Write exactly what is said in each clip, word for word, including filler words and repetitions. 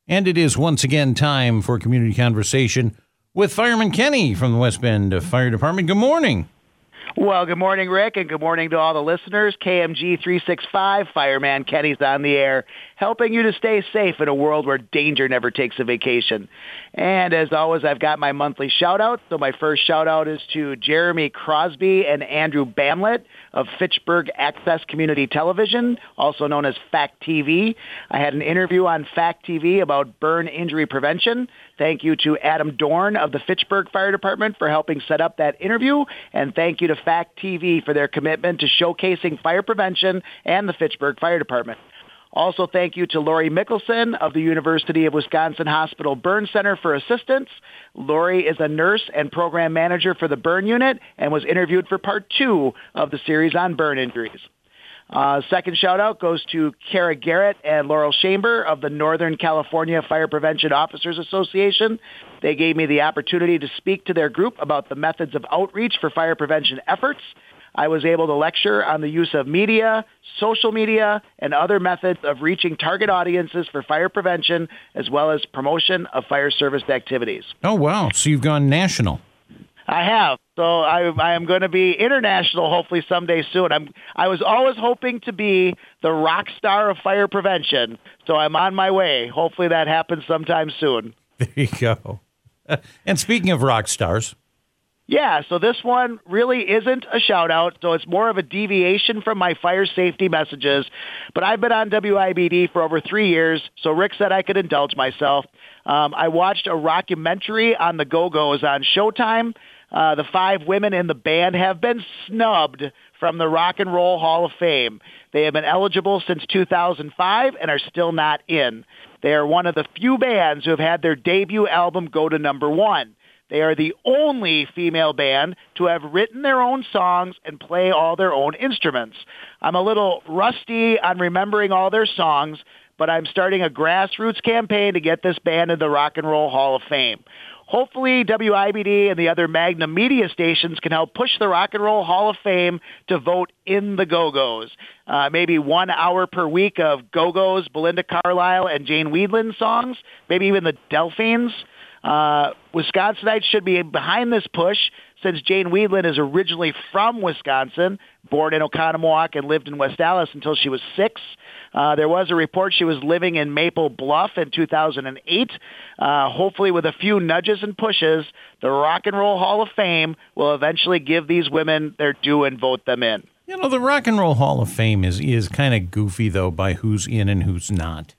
And it is once again time for Community Conversation with Fireman Kenny from the West Bend Fire Department. Good morning. Well, good morning, Rick, and good morning to all the listeners. K M G three sixty-five, Fireman Kenny's on the air, helping you to stay safe in a world where danger never takes a vacation. And as always, I've got my monthly shout-out. So my first shout-out is to Jeremy Crosby and Andrew Bamlett of Fitchburg Access Community Television, also known as Fact T V. I had an interview on Fact T V about burn injury prevention. Thank you to Adam Dorn of the Fitchburg Fire Department for helping set up that interview, and thank you to Fact T V for their commitment to showcasing fire prevention and the Fitchburg Fire Department. Also, thank you to Lori Mickelson of the University of Wisconsin Hospital Burn Center for assistance. Lori is a nurse and program manager for the burn unit and was interviewed for part two of the series on burn injuries. Uh, second shout-out goes to Kara Garrett and Laurel Chamber of the Northern California Fire Prevention Officers Association. They gave me the opportunity to speak to their group about the methods of outreach for fire prevention efforts. I was able to lecture on the use of media, social media, and other methods of reaching target audiences for fire prevention, as well as promotion of fire service activities. Oh, wow. So you've gone national. I have. So I, I am going to be international hopefully someday soon. I'm, I was always hoping to be the rock star of fire prevention, so I'm on my way. Hopefully that happens sometime soon. There you go. And speaking of rock stars. Yeah, so this one really isn't a shout-out, so it's more of a deviation from my fire safety messages. But I've been on W I B D for over three years, so Rick said I could indulge myself. Um, I watched a rockumentary on the Go-Go's on Showtime. Uh, the five women in the band have been snubbed from the Rock and Roll Hall of Fame. They have been eligible since two thousand five and are still not in. They are one of the few bands who have had their debut album go to number one. They are the only female band to have written their own songs and play all their own instruments. I'm a little rusty on remembering all their songs, but I'm starting a grassroots campaign to get this band in the Rock and Roll Hall of Fame. Hopefully, W I B D and the other Magnum media stations can help push the Rock and Roll Hall of Fame to vote in the Go-Go's. Uh, maybe one hour per week of Go-Go's, Belinda Carlisle, and Jane Weedland songs, maybe even the Delphines. Uh, Wisconsinites should be behind this push since Jane Weedland is originally from Wisconsin, born in Oconomowoc and lived in West Allis until she was six. Uh, there was a report she was living in Maple Bluff in two thousand eight. Uh, hopefully with a few nudges and pushes, the Rock and Roll Hall of Fame will eventually give these women their due and vote them in. You know, the Rock and Roll Hall of Fame is, is kind of goofy, though, by who's in and who's not.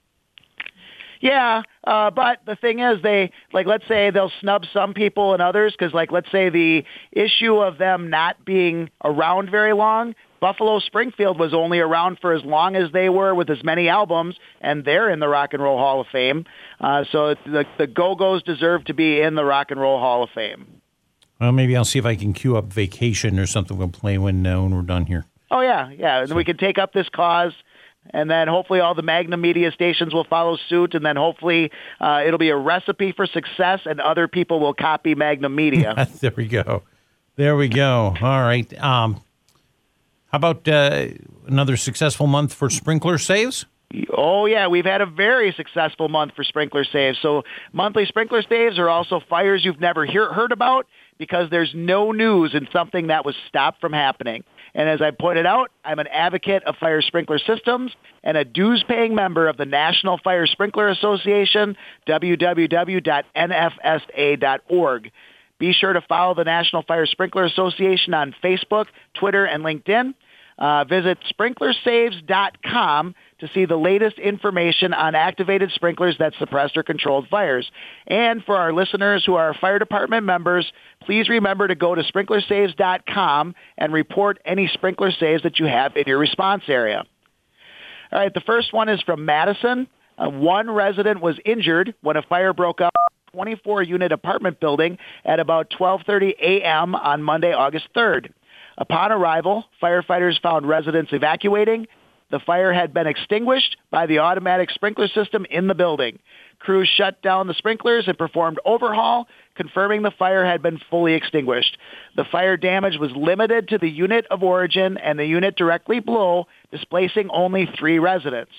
Yeah, uh, but the thing is, they, like, let's say they'll snub some people and others, because, like, let's say the issue of them not being around very long, Buffalo Springfield was only around for as long as they were with as many albums, and they're in the Rock and Roll Hall of Fame. Uh, so the, the Go-Go's deserve to be in the Rock and Roll Hall of Fame. Well, maybe I'll see if I can cue up Vacation or something we'll play when, uh, when we're done here. Oh, yeah, yeah, and so we can take up this cause. And then hopefully all the Magnum media stations will follow suit, and then hopefully uh, it'll be a recipe for success, and other people will copy Magnum media. There we go. There we go. All right. Um, how about uh, another successful month for sprinkler saves? Oh, yeah. We've had a very successful month for sprinkler saves. So monthly sprinkler saves are also fires you've never hear, heard about because there's no news in something that was stopped from happening. And as I pointed out, I'm an advocate of fire sprinkler systems and a dues-paying member of the National Fire Sprinkler Association, w w w dot n f s a dot org. Be sure to follow the National Fire Sprinkler Association on Facebook, Twitter, and LinkedIn. Uh, visit sprinkler saves dot com to see the latest information on activated sprinklers that suppress or controlled fires. And for our listeners who are fire department members, please remember to go to sprinkler saves dot com and report any sprinkler saves that you have in your response area. All right, the first one is from Madison. Uh, one resident was injured when a fire broke out in a twenty-four unit apartment building at about twelve thirty a.m. on Monday, August third. Upon arrival, firefighters found residents evacuating. The fire had been extinguished by the automatic sprinkler system in the building. Crews shut down the sprinklers and performed overhaul, confirming the fire had been fully extinguished. The fire damage was limited to the unit of origin and the unit directly below, displacing only three residents.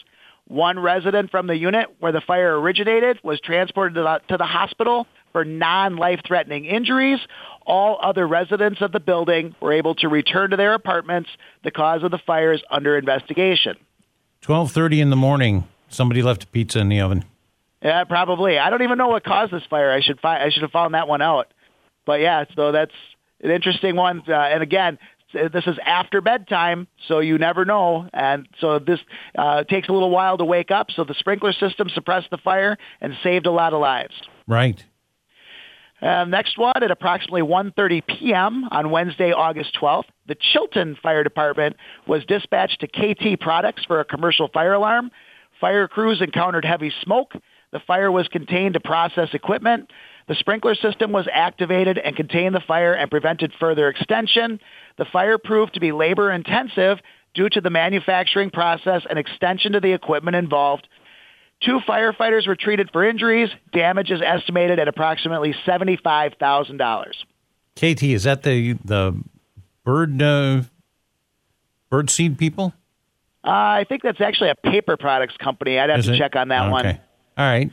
One resident from the unit where the fire originated was transported to the, to the hospital for non-life-threatening injuries. All other residents of the building were able to return to their apartments. The cause of the fire is under investigation. twelve thirty in the morning, somebody left a pizza in the oven. Yeah, probably. I don't even know what caused this fire. I should fi- I should have found that one out. But yeah, so that's an interesting one. Uh, and again, this is after bedtime, so you never know. And so this uh, takes a little while to wake up. So the sprinkler system suppressed the fire and saved a lot of lives. Right. Uh, next one, at approximately one thirty p.m. on Wednesday, August twelfth, the Chilton Fire Department was dispatched to K T Products for a commercial fire alarm. Fire crews encountered heavy smoke. The fire was contained to process equipment. The sprinkler system was activated and contained the fire and prevented further extension. The fire proved to be labor-intensive due to the manufacturing process and extension to the equipment involved. Two firefighters were treated for injuries. Damage is estimated at approximately seventy-five thousand dollars. K T, is that the the bird uh, bird seed people? Uh, I think that's actually a paper products company. I'd have Is to it? check on that Okay. one. All right.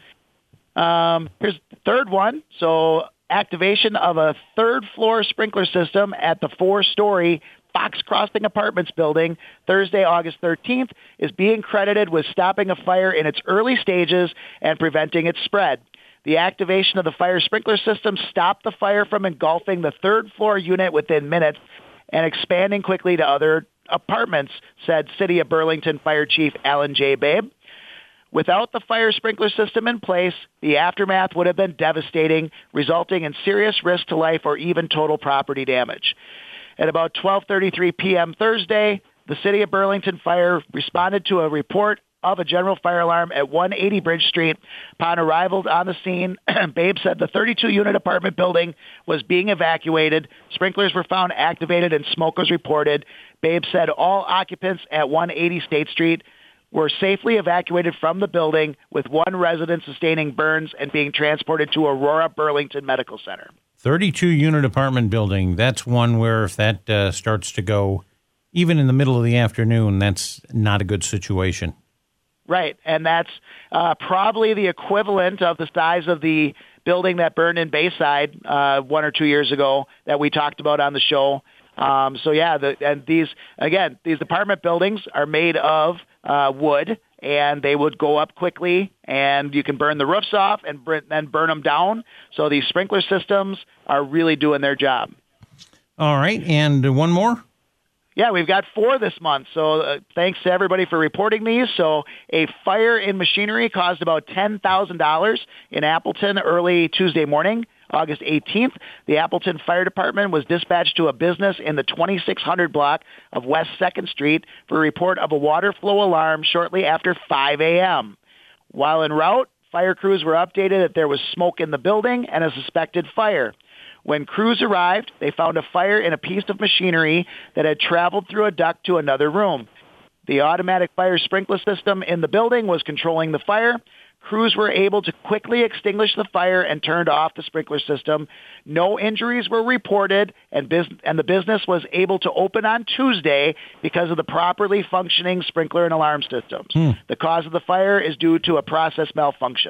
Um, here's the third one. So activation of a third-floor sprinkler system at the four-story Fox Crossing Apartments building Thursday, August thirteenth, is being credited with stopping a fire in its early stages and preventing its spread. The activation of the fire sprinkler system stopped the fire from engulfing the third-floor unit within minutes and expanding quickly to other apartments, said City of Burlington Fire Chief Alan J. Babe. Without the fire sprinkler system in place, the aftermath would have been devastating, resulting in serious risk to life or even total property damage. At about twelve thirty-three p.m. Thursday, the City of Burlington Fire responded to a report of a general fire alarm at one eighty Bridge Street. Upon arrival on the scene, Babe said the thirty-two unit apartment building was being evacuated. Sprinklers were found activated and smoke was reported. Babe said all occupants at one eighty State Street were safely evacuated from the building, with one resident sustaining burns and being transported to Aurora Burlington Medical Center. thirty-two unit apartment building. That's one where if that uh, starts to go, even in the middle of the afternoon, that's not a good situation. Right, and that's uh, probably the equivalent of the size of the building that burned in Bayside uh, one or two years ago that we talked about on the show. Um, so yeah, the, and these again, these apartment buildings are made of uh, wood, and they would go up quickly, and you can burn the roofs off and br- then burn them down. So these sprinkler systems are really doing their job. All right, and one more? Yeah, we've got four this month, so uh, thanks to everybody for reporting these. So a fire in machinery caused about ten thousand dollars in Appleton early Tuesday morning, August eighteenth. The Appleton Fire Department was dispatched to a business in the twenty-six hundred block of West second Street for a report of a water flow alarm shortly after five a.m. While en route, fire crews were updated that there was smoke in the building and a suspected fire. When crews arrived, they found a fire in a piece of machinery that had traveled through a duct to another room. The automatic fire sprinkler system in the building was controlling the fire. Crews were able to quickly extinguish the fire and turned off the sprinkler system. No injuries were reported, and, bus- and the business was able to open on Tuesday because of the properly functioning sprinkler and alarm systems. Hmm. The cause of the fire is due to a process malfunction.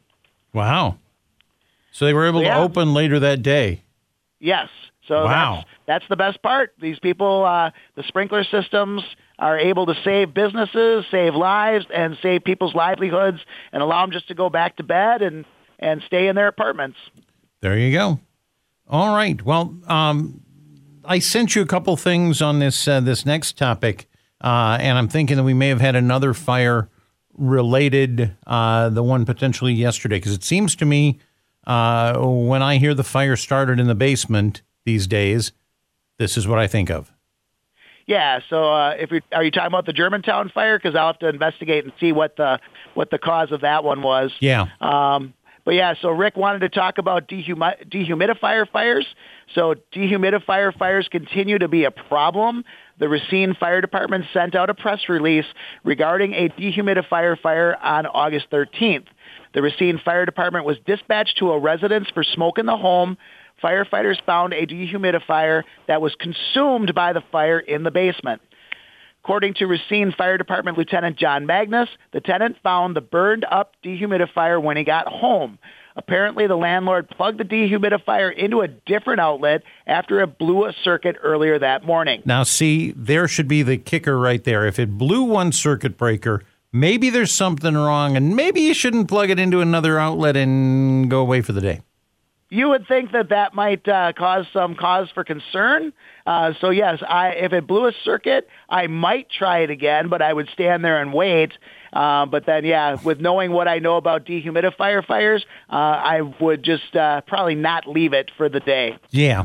Wow. So they were able Yeah. to open later that day. Yes. So Wow. that's, that's the best part. These people, uh, the sprinkler systems are able to save businesses, save lives, and save people's livelihoods and allow them just to go back to bed and, and stay in their apartments. There you go. All right. Well, um, I sent you a couple things on this uh, this next topic, uh, and I'm thinking that we may have had another fire related, uh, the one potentially yesterday, because it seems to me uh, when I hear the fire started in the basement these days, this is what I think of. Yeah. So, uh, if you are you talking about the Germantown fire? Because I'll have to investigate and see what the what the cause of that one was. Yeah. Um, but yeah. So Rick wanted to talk about dehumi- dehumidifier fires. So dehumidifier fires continue to be a problem. The Racine Fire Department sent out a press release regarding a dehumidifier fire on August thirteenth. The Racine Fire Department was dispatched to a residence for smoke in the home. Firefighters found a dehumidifier that was consumed by the fire in the basement. According to Racine Fire Department Lieutenant John Magnus, the tenant found the burned-up dehumidifier when he got home. Apparently, the landlord plugged the dehumidifier into a different outlet after it blew a circuit earlier that morning. Now, see, there should be the kicker right there. If it blew one circuit breaker, maybe there's something wrong, and maybe you shouldn't plug it into another outlet and go away for the day. You would think that that might uh, cause some cause for concern. Uh, so, yes, I, if it blew a circuit, I might try it again, but I would stand there and wait. Uh, but then, yeah, with knowing what I know about dehumidifier fires, uh, I would just uh, probably not leave it for the day. Yeah.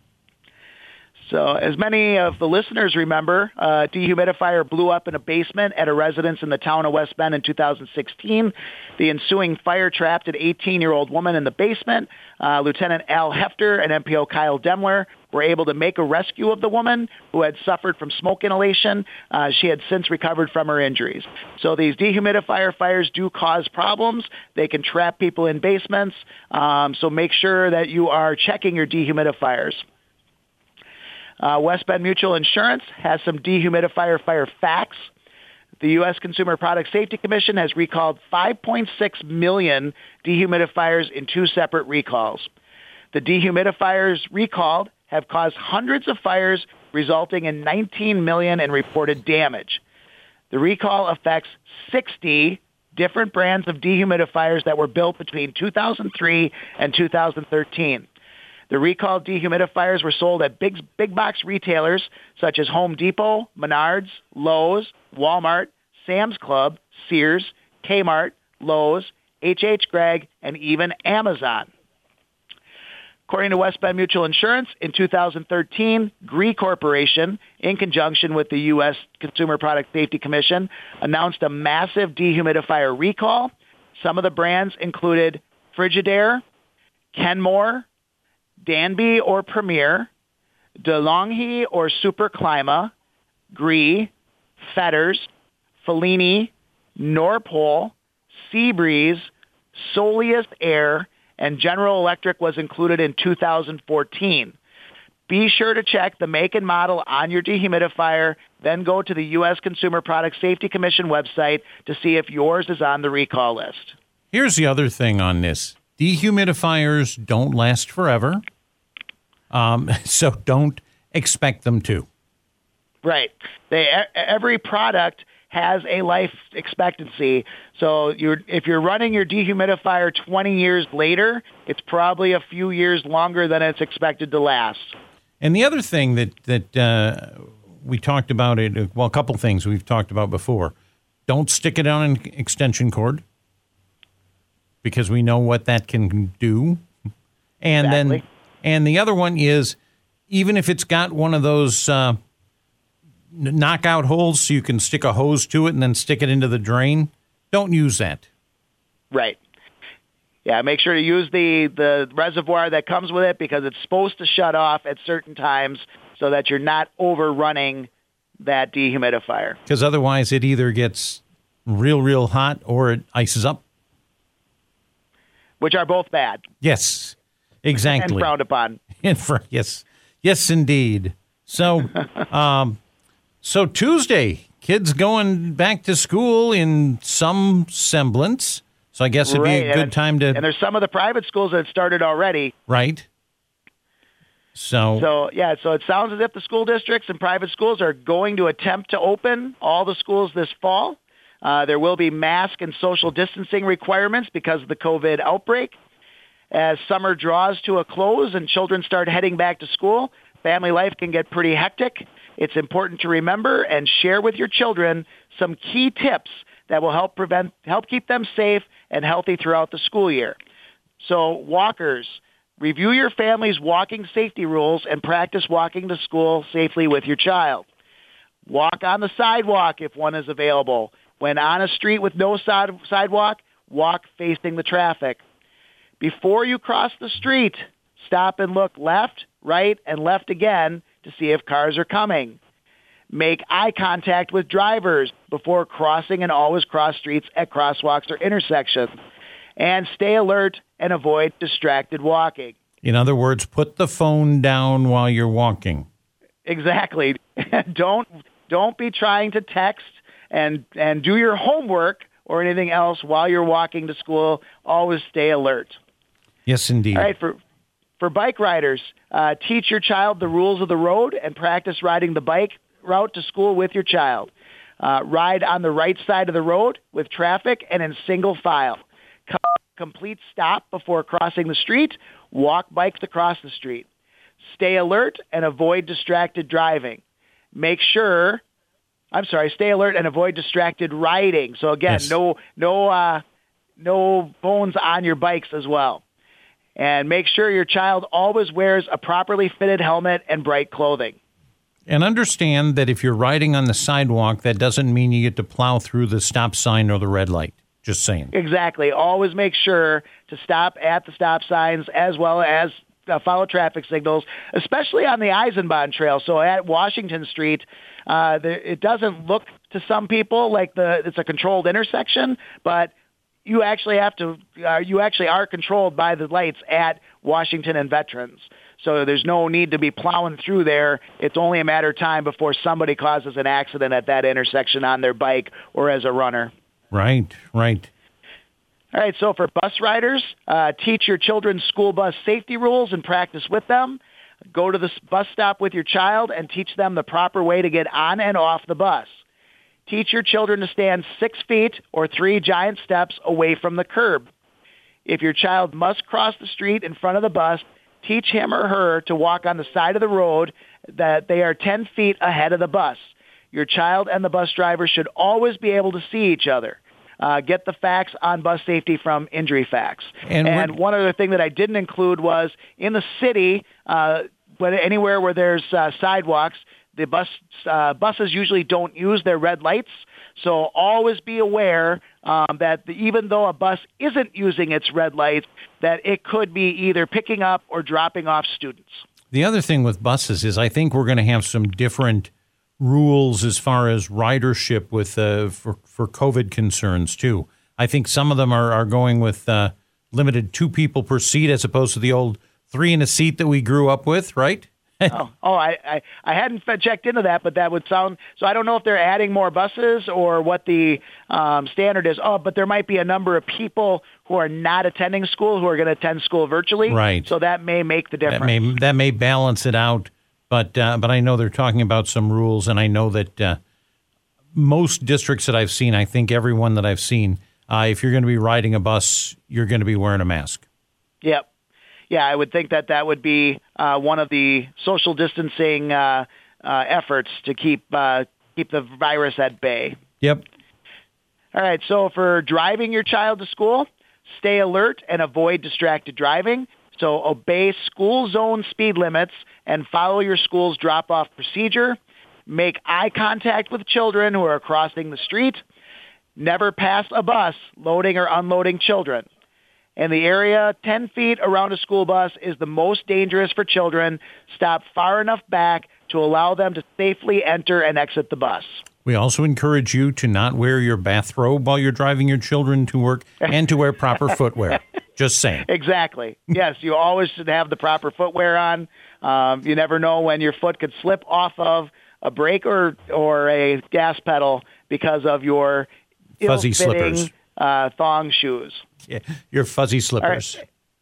So as many of the listeners remember, a dehumidifier blew up in a basement at a residence in the town of West Bend in two thousand sixteen. The ensuing fire trapped an eighteen-year-old woman in the basement. Uh, Lieutenant Al Hefter and M P O Kyle Demler were able to make a rescue of the woman who had suffered from smoke inhalation. Uh, she had since recovered from her injuries. So these dehumidifier fires do cause problems. They can trap people in basements. Um, so make sure that you are checking your dehumidifiers. Uh, West Bend Mutual Insurance has some dehumidifier fire facts. The U S Consumer Product Safety Commission has recalled five point six million dehumidifiers in two separate recalls. The dehumidifiers recalled have caused hundreds of fires, resulting in nineteen million dollars in reported damage. The recall affects sixty different brands of dehumidifiers that were built between two thousand three and two thousand thirteen. The recalled dehumidifiers were sold at big, big box retailers such as Home Depot, Menards, Lowe's, Walmart, Sam's Club, Sears, Kmart, Lowe's, H H. Gregg, and even Amazon. According to West Bend Mutual Insurance, in two thousand thirteen, G R E Corporation, in conjunction with the U S Consumer Product Safety Commission, announced a massive dehumidifier recall. Some of the brands included Frigidaire, Kenmore, Danby or Premier, DeLonghi or Super Clima, G R E, Fetters, Fellini, Norpol, Seabreeze, Solius Air, and General Electric was included in two thousand fourteen. Be sure to check the make and model on your dehumidifier, then go to the U S Consumer Product Safety Commission website to see if yours is on the recall list. Here's the other thing on this. Dehumidifiers don't last forever, um, so don't expect them to. Right. They, every product has a life expectancy. So you're, if you're running your dehumidifier twenty years later, it's probably a few years longer than it's expected to last. And the other thing that, that uh, we talked about, it well, a couple things we've talked about before. Don't stick it on an extension cord, because we know what that can do. And Exactly. then, and the other one is, even if it's got one of those uh, knockout holes so you can stick a hose to it and then stick it into the drain, don't use that. Right. Yeah, make sure to use the, the reservoir that comes with it, because it's supposed to shut off at certain times so that you're not overrunning that dehumidifier. Because otherwise it either gets real, real hot or it ices up. Which are both bad. Yes, exactly. And frowned upon. And for, yes, yes, indeed. So, um, so Tuesday, kids going back to school in some semblance. So I guess it'd Right. be a good and, time to. And there's some of the private schools that started already. Right. So. So, yeah, so it sounds as if the school districts and private schools are going to attempt to open all the schools this fall. Uh, there will be mask and social distancing requirements because of the COVID outbreak. As summer draws to a close and children start heading back to school, family life can get pretty hectic. It's important to remember and share with your children some key tips that will help prevent, help keep them safe and healthy throughout the school year. So, walkers, review your family's walking safety rules and practice walking to school safely with your child. Walk on the sidewalk if one is available. When on a street with no side, sidewalk, walk facing the traffic. Before you cross the street, stop and look left, right, and left again to see if cars are coming. Make eye contact with drivers before crossing, and always cross streets at crosswalks or intersections. And stay alert and avoid distracted walking. In other words, put the phone down while you're walking. Exactly. Don't don't be trying to text and, and do your homework or anything else while you're walking to school. Always stay alert. Yes, indeed. All right, for for bike riders, uh, teach your child the rules of the road and practice riding the bike route to school with your child. Uh, ride on the right side of the road with traffic and in single file. Complete stop before crossing the street. Walk bikes across the street. Stay alert and avoid distracted driving. Make sure I'm sorry, stay alert and avoid distracted riding. So again, yes. no no uh, no phones on your bikes as well. And make sure your child always wears a properly fitted helmet and bright clothing. And understand that if you're riding on the sidewalk, that doesn't mean you get to plow through the stop sign or the red light. Just saying. Exactly. Always make sure to stop at the stop signs as well as uh, follow traffic signals, especially on the Eisenbahn Trail. So at Washington Street, uh, the, it doesn't look to some people like the it's a controlled intersection, but you actually have to. Uh, you actually are controlled by the lights at Washington and Veterans. So there's no need to be plowing through there. It's only a matter of time before somebody causes an accident at that intersection on their bike or as a runner. Right, right. All right, so for bus riders, uh, teach your children school bus safety rules and practice with them. Go to the bus stop with your child and teach them the proper way to get on and off the bus. Teach your children to stand six feet or three giant steps away from the curb. If your child must cross the street in front of the bus, teach him or her to walk on the side of the road that they are ten feet ahead of the bus. Your child and the bus driver should always be able to see each other. Uh, get the facts on bus safety from Injury Facts. And, and one other thing that I didn't include was in the city, uh, but anywhere where there's uh, sidewalks, the bus uh, buses usually don't use their red lights. So always be aware um, that the, even though a bus isn't using its red lights, that it could be either picking up or dropping off students. The other thing with buses is I think we're going to have some different rules as far as ridership with uh, for for COVID concerns too. I think some of them are, are going with uh, limited two people per seat as opposed to the old three in a seat that we grew up with, right? oh, oh, I, I I hadn't checked into that, but that would sound so. I don't know if they're adding more buses or what the um, standard is. Oh, but there might be a number of people who are not attending school who are going to attend school virtually, right? So that may make the difference. That may that may balance it out. But uh, but I know they're talking about some rules, and I know that uh, most districts that I've seen, I think everyone that I've seen, uh, if you're going to be riding a bus, you're going to be wearing a mask. Yep. Yeah, I would think that that would be uh, one of the social distancing uh, uh, efforts to keep uh, keep the virus at bay. Yep. All right, so for driving your child to school, stay alert and avoid distracted driving. So obey school zone speed limits and follow your school's drop-off procedure. Make eye contact with children who are crossing the street. Never pass a bus loading or unloading children. In the area, ten feet around a school bus is the most dangerous for children. Stop far enough back to allow them to safely enter and exit the bus. We also encourage you to not wear your bathrobe while you're driving your children to work and to wear proper footwear. Just saying. Exactly. Yes, you always should have the proper footwear on. Um, you never know when your foot could slip off of a brake or, or a gas pedal because of your fuzzy ill-fitting, slippers. Uh, thong shoes. Yeah, your fuzzy slippers.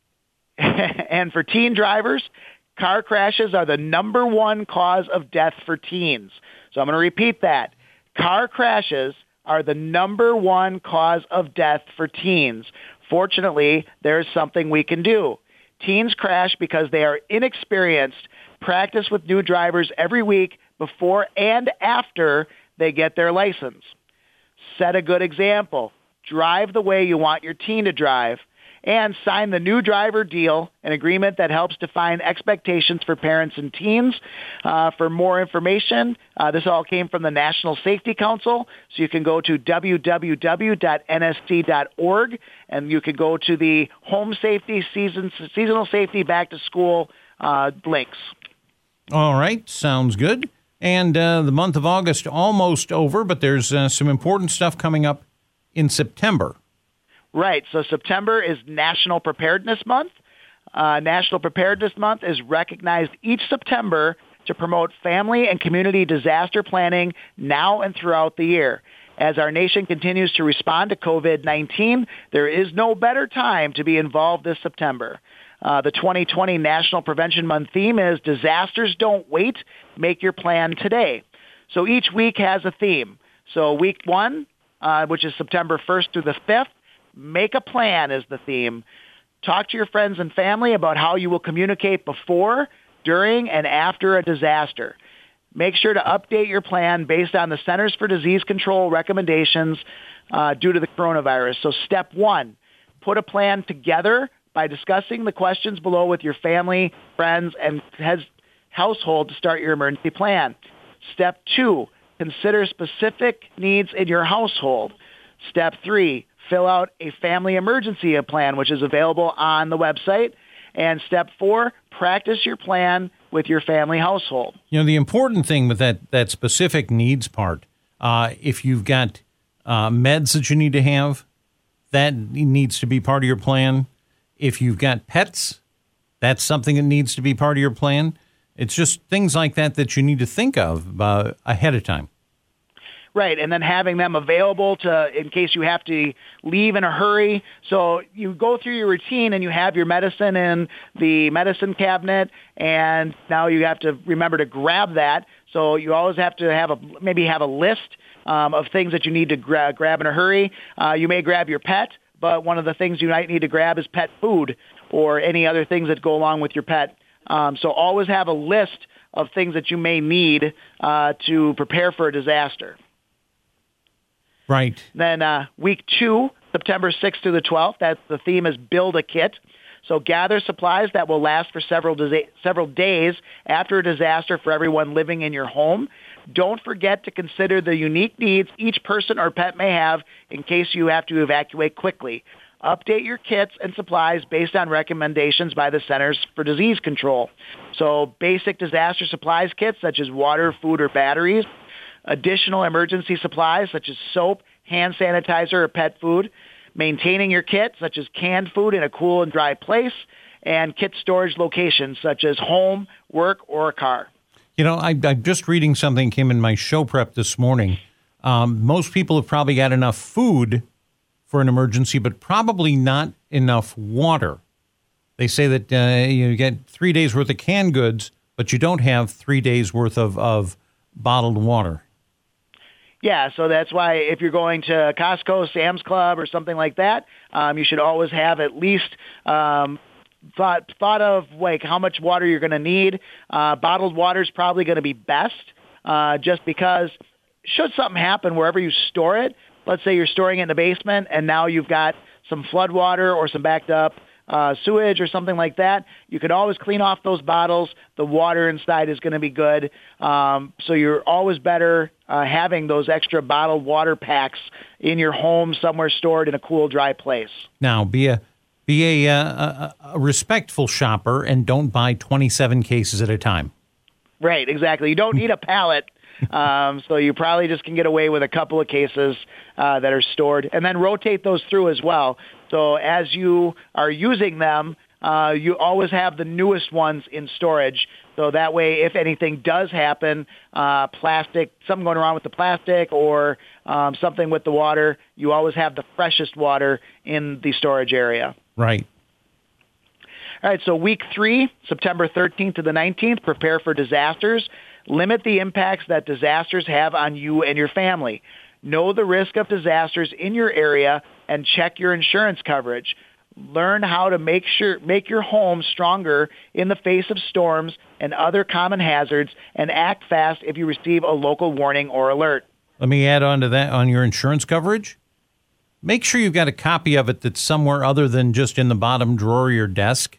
Right. And for teen drivers, car crashes are the number one cause of death for teens. So I'm going to repeat that. Car crashes are the number one cause of death for teens. Fortunately, there is something we can do. Teens crash because they are inexperienced. Practice with new drivers every week before and after they get their license. Set a good example. Drive the way you want your teen to drive. And sign the new driver deal, an agreement that helps define expectations for parents and teens. Uh, for more information, uh, this all came from the National Safety Council, so you can go to w w w dot n s c dot org, and you can go to the Home Safety, season, Seasonal Safety Back to School uh, links. All right, sounds good. And uh, the month of August almost over, but there's uh, some important stuff coming up in September. Right. So September is National Preparedness Month. Uh, National Preparedness Month is recognized each September to promote family and community disaster planning now and throughout the year. As our nation continues to respond to COVID nineteen, there is no better time to be involved this September. Uh, the twenty twenty National Prevention Month theme is Disasters Don't Wait, Make Your Plan Today. So each week has a theme. So week one, uh, which is September first through the fifth, Make a Plan is the theme. Talk to your friends and family about how you will communicate before, during, and after a disaster. Make sure to update your plan based on the Centers for Disease Control recommendations uh, due to the coronavirus. So step one, put a plan together by discussing the questions below with your family, friends, and has, household to start your emergency plan. Step two, consider specific needs in your household. Step three, fill out a family emergency plan, which is available on the website. And step four, practice your plan with your family household. You know, the important thing with that, that specific needs part, uh, if you've got uh, meds that you need to have, that needs to be part of your plan. If you've got pets, that's something that needs to be part of your plan. It's just things like that that you need to think of uh, ahead of time. Right, and then having them available to in case you have to leave in a hurry. So you go through your routine and you have your medicine in the medicine cabinet, and now you have to remember to grab that. So you always have to have a maybe have a list um, of things that you need to gra- grab in a hurry. Uh, you may grab your pet, but one of the things you might need to grab is pet food or any other things that go along with your pet. Um, so always have a list of things that you may need uh, to prepare for a disaster. Right. Then uh, week two, September sixth to the twelfth, that's the theme is Build a Kit. So gather supplies that will last for several disa- several days after a disaster for everyone living in your home. Don't forget to consider the unique needs each person or pet may have in case you have to evacuate quickly. Update your kits and supplies based on recommendations by the Centers for Disease Control. So basic disaster supplies kits such as water, food, or batteries. Additional emergency supplies such as soap, hand sanitizer, or pet food. Maintaining your kit such as canned food in a cool and dry place. And kit storage locations such as home, work, or a car. You know, I, I'm just reading something came in my show prep this morning. Um, most people have probably got enough food for an emergency, but probably not enough water. They say that uh, you get three days worth of canned goods, but you don't have three days worth of, of bottled water. Yeah, so that's why if you're going to Costco, Sam's Club, or something like that, um, you should always have at least um, thought thought of like how much water you're going to need. Uh, bottled water is probably going to be best, uh, just because should something happen wherever you store it, let's say you're storing it in the basement and now you've got some flood water or some backed up uh, sewage or something like that, you can always clean off those bottles. The water inside is going to be good. Um, so you're always better uh, having those extra bottled water packs in your home somewhere stored in a cool, dry place. Now, be a be a, a, a respectful shopper and don't buy twenty-seven cases at a time. Right, exactly. You don't need a pallet. Um, so you probably just can get away with a couple of cases uh, that are stored, and then rotate those through as well. So as you are using them, uh, you always have the newest ones in storage. So that way, if anything does happen, uh, plastic, something going wrong with the plastic or um, something with the water, you always have the freshest water in the storage area. Right. All right, so week three, September thirteenth to the nineteenth, prepare for disasters. Limit the impacts that disasters have on you and your family. Know the risk of disasters in your area and check your insurance coverage. Learn how to make sure make your home stronger in the face of storms and other common hazards, and act fast if you receive a local warning or alert. Let me add on to that on your insurance coverage. Make sure you've got a copy of it that's somewhere other than just in the bottom drawer of your desk.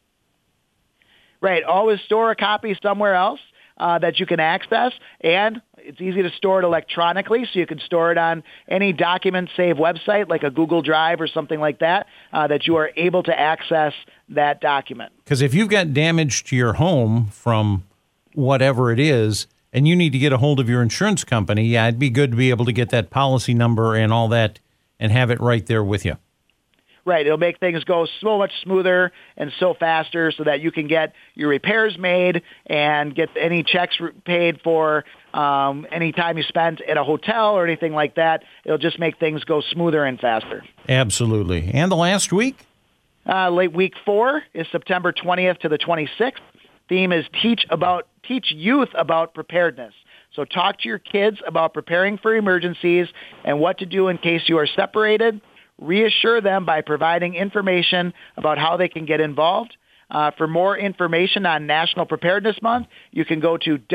Right. Always store a copy somewhere else uh, that you can access, and it's easy to store it electronically, so you can store it on any document save website like a Google Drive or something like that, uh, that you are able to access that document. Because if you've got damage to your home from whatever it is, and you need to get a hold of your insurance company, yeah, it'd be good to be able to get that policy number and all that and have it right there with you. Right. It'll make things go so much smoother and so faster so that you can get your repairs made and get any checks paid for um, any time you spent at a hotel or anything like that. It'll just make things go smoother and faster. Absolutely. And the last week? Uh, late week four is September twentieth to the twenty-sixth. Theme is teach about teach youth about preparedness. So talk to your kids about preparing for emergencies and what to do in case you are separated. Reassure them by providing information about how they can get involved. Uh, for more information on National Preparedness Month, you can go to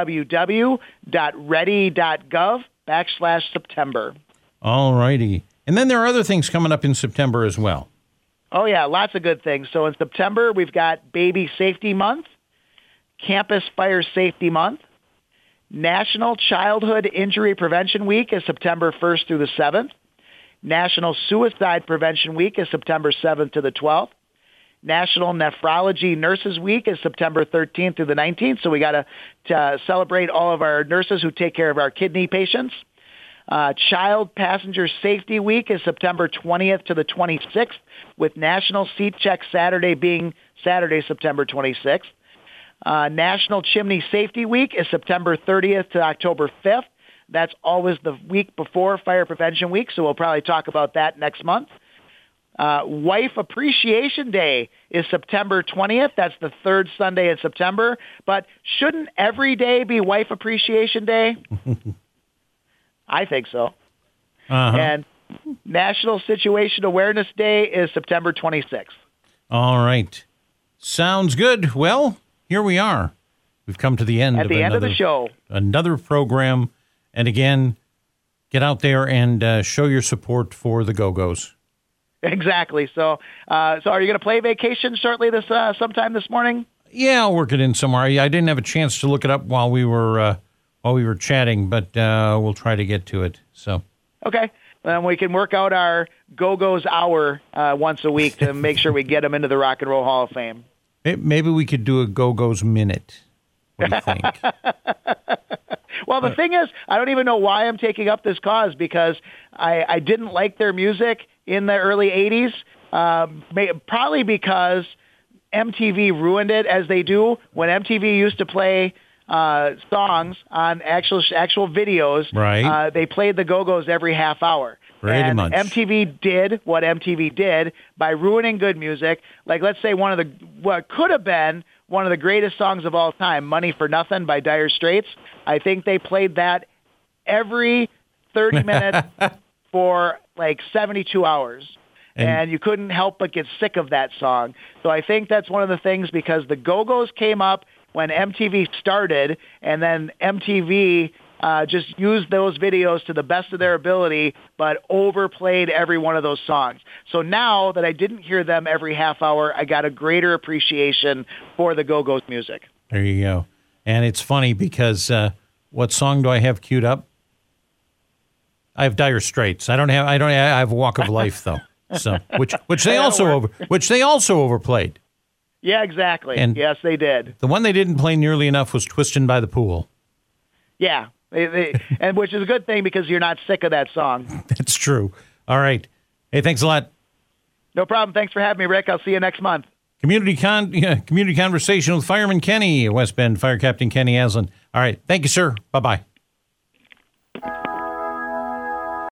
www.ready.gov backslash September. All righty. And then there are other things coming up in September as well. Oh, yeah, lots of good things. So in September, we've got Baby Safety Month, Campus Fire Safety Month, National Childhood Injury Prevention Week is September first through the seventh. National Suicide Prevention Week is September seventh to the twelfth. National Nephrology Nurses Week is September thirteenth through the nineteenth. So we got to uh, celebrate all of our nurses who take care of our kidney patients. Uh, Child Passenger Safety Week is September twentieth to the twenty-sixth, with National Seat Check Saturday being Saturday, September twenty-sixth. Uh, National Chimney Safety Week is September thirtieth to October fifth. That's always the week before Fire Prevention Week, so we'll probably talk about that next month. Uh, Wife Appreciation Day is September twentieth. That's the third Sunday in September. But shouldn't every day be Wife Appreciation Day? I think so. Uh-huh. And National Situation Awareness Day is September twenty-sixth. All right. Sounds good. Well, here we are. We've come to the end At of the end another, of the show. Another program. And again, get out there and uh, show your support for the Go-Go's. Exactly. So, uh, so are you going to play Vacation shortly this uh, sometime this morning? Yeah, I'll work it in somewhere. I, I didn't have a chance to look it up while we were uh, while we were chatting, but uh, we'll try to get to it. So, okay. Then we can work out our Go-Go's hour uh, once a week to make sure we get them into the Rock and Roll Hall of Fame. Maybe we could do a Go-Go's minute. What do you think? Well, the thing is, I don't even know why I'm taking up this cause, because I, I didn't like their music in the early eighties, um, may, probably because M T V ruined it, as they do. When M T V used to play uh, songs on actual actual videos, right. uh, they played the Go-Go's every half hour. Pretty and much. M T V did what M T V did by ruining good music. Like, let's say one of the, what could have been one of the greatest songs of all time, Money for Nothing by Dire Straits. I think they played that every thirty minutes for like seventy-two hours. And, and you couldn't help but get sick of that song. So I think that's one of the things, because the Go-Go's came up when M T V started, and then M T V uh, just used those videos to the best of their ability, but overplayed every one of those songs. So now that I didn't hear them every half hour, I got a greater appreciation for the Go-Go's music. There you go. And it's funny because uh, what song do I have queued up? I have Dire Straits. I don't have. I don't. I have Walk of Life though. So which which they also over which they also overplayed. Yeah, exactly. And yes, they did. The one they didn't play nearly enough was "Twistin' by the Pool." Yeah, they, they, and which is a good thing, because you're not sick of that song. That's true. All right. Hey, thanks a lot. No problem. Thanks for having me, Rick. I'll see you next month. Community con yeah, community conversation with Fireman Kenny, West Bend Fire Captain Kenny Aslan. All right. Thank you, sir. Bye bye.